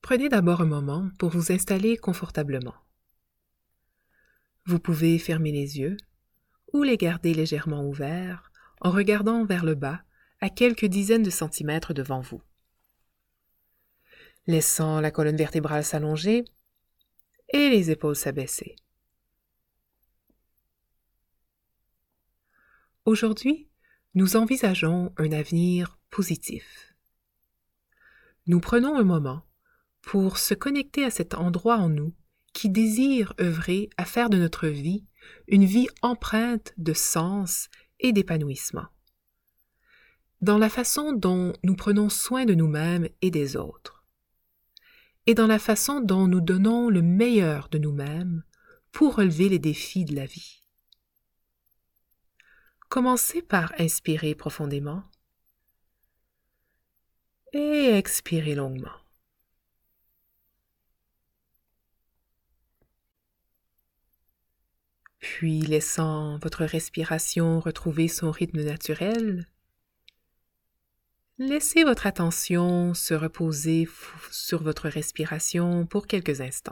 Prenez d'abord un moment pour vous installer confortablement. Vous pouvez fermer les yeux ou les garder légèrement ouverts en regardant vers le bas à quelques dizaines de centimètres devant vous. Laissant la colonne vertébrale s'allonger et les épaules s'abaisser. Aujourd'hui, nous envisageons un avenir positif. Nous prenons un moment pour se connecter à cet endroit en nous qui désire œuvrer à faire de notre vie une vie empreinte de sens et d'épanouissement. Dans la façon dont nous prenons soin de nous-mêmes et des autres, et dans la façon dont nous donnons le meilleur de nous-mêmes pour relever les défis de la vie. Commencez par inspirer profondément et expirez longuement. Puis, laissant votre respiration retrouver son rythme naturel, laissez votre attention se reposer sur votre respiration pour quelques instants.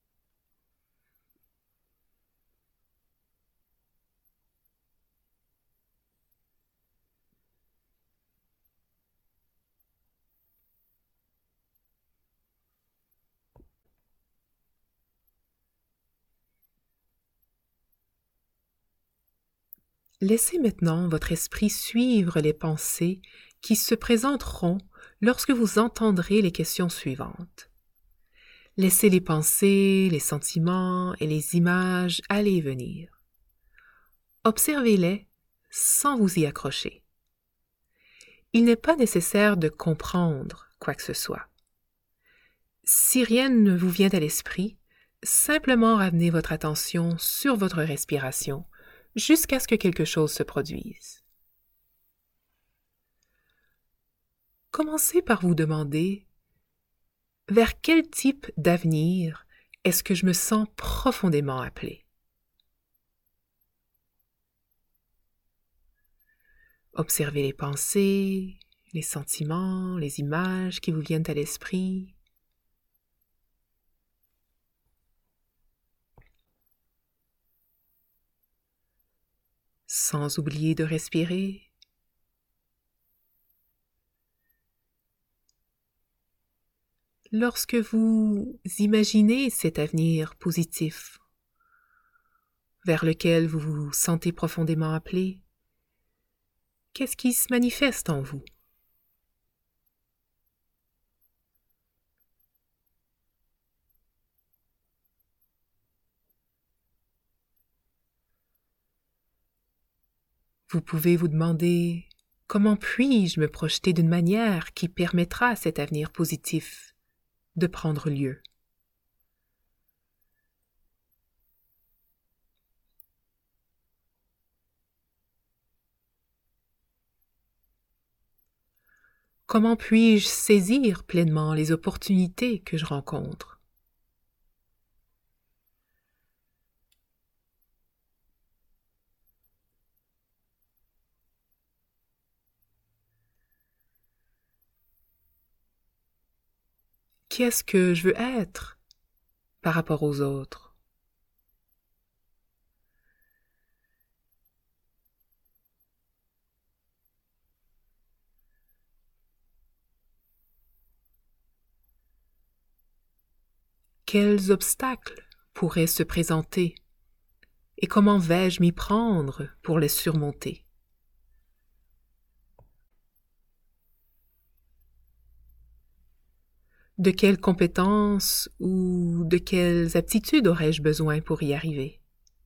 Laissez maintenant votre esprit suivre les pensées qui se présenteront lorsque vous entendrez les questions suivantes. Laissez les pensées, les sentiments et les images aller et venir. Observez-les sans vous y accrocher. Il n'est pas nécessaire de comprendre quoi que ce soit. Si rien ne vous vient à l'esprit, simplement ramenez votre attention sur votre respiration jusqu'à ce que quelque chose se produise. Commencez par vous demander vers quel type d'avenir est-ce que je me sens profondément appelé? Observez les pensées, les sentiments, les images qui vous viennent à l'esprit. Sans oublier de respirer. Lorsque vous imaginez cet avenir positif vers lequel vous vous sentez profondément appelé, qu'est-ce qui se manifeste en vous? Vous pouvez vous demander comment puis-je me projeter d'une manière qui permettra à cet avenir positif de prendre lieu. Comment puis-je saisir pleinement les opportunités que je rencontre? Qui est-ce que je veux être par rapport aux autres? Quels obstacles pourraient se présenter et comment vais-je m'y prendre pour les surmonter? De quelles compétences ou de quelles aptitudes aurais-je besoin pour y arriver?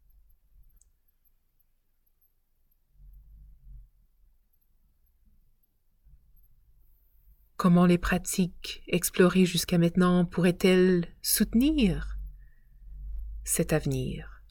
Comment les pratiques explorées jusqu'à maintenant pourraient-elles soutenir cet avenir?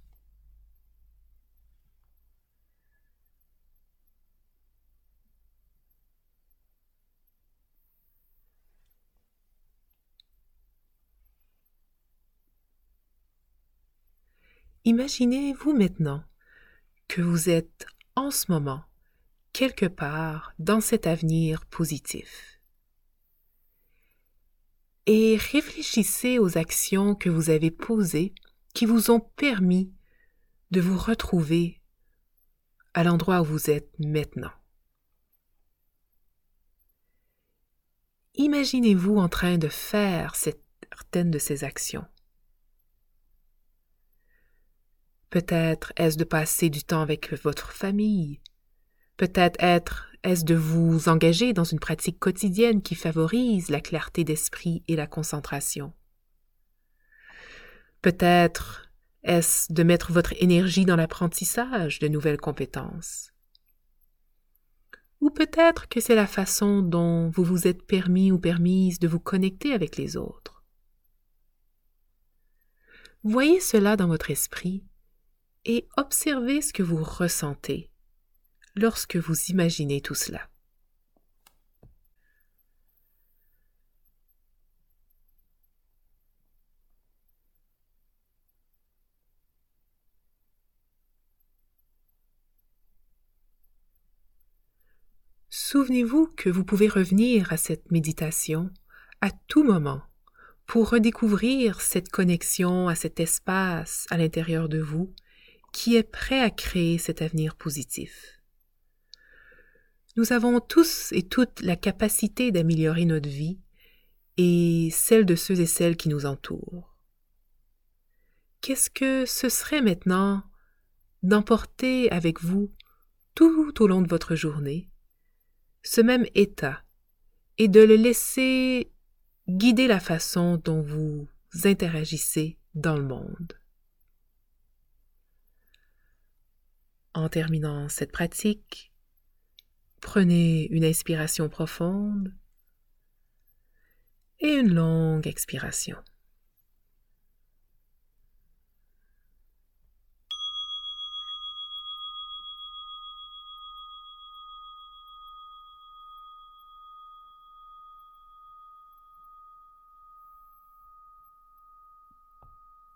Imaginez-vous maintenant que vous êtes en ce moment quelque part dans cet avenir positif. et réfléchissez aux actions que vous avez posées qui vous ont permis de vous retrouver à l'endroit où vous êtes maintenant. Imaginez-vous en train de faire certaines de ces actions. Peut-être est-ce de passer du temps avec votre famille. Peut-être est-ce de vous engager dans une pratique quotidienne qui favorise la clarté d'esprit et la concentration. Peut-être est-ce de mettre votre énergie dans l'apprentissage de nouvelles compétences. Ou peut-être que c'est la façon dont vous vous êtes permis ou permise de vous connecter avec les autres. Voyez cela dans votre esprit et observez ce que vous ressentez lorsque vous imaginez tout cela. Souvenez-vous que vous pouvez revenir à cette méditation à tout moment pour redécouvrir cette connexion à cet espace à l'intérieur de vous qui est prêt à créer cet avenir positif. Nous avons tous et toutes la capacité d'améliorer notre vie et celle de ceux et celles qui nous entourent. Qu'est-ce que ce serait maintenant d'emporter avec vous tout au long de votre journée ce même état et de le laisser guider la façon dont vous interagissez dans le monde. En terminant cette pratique, prenez une inspiration profonde et une longue expiration.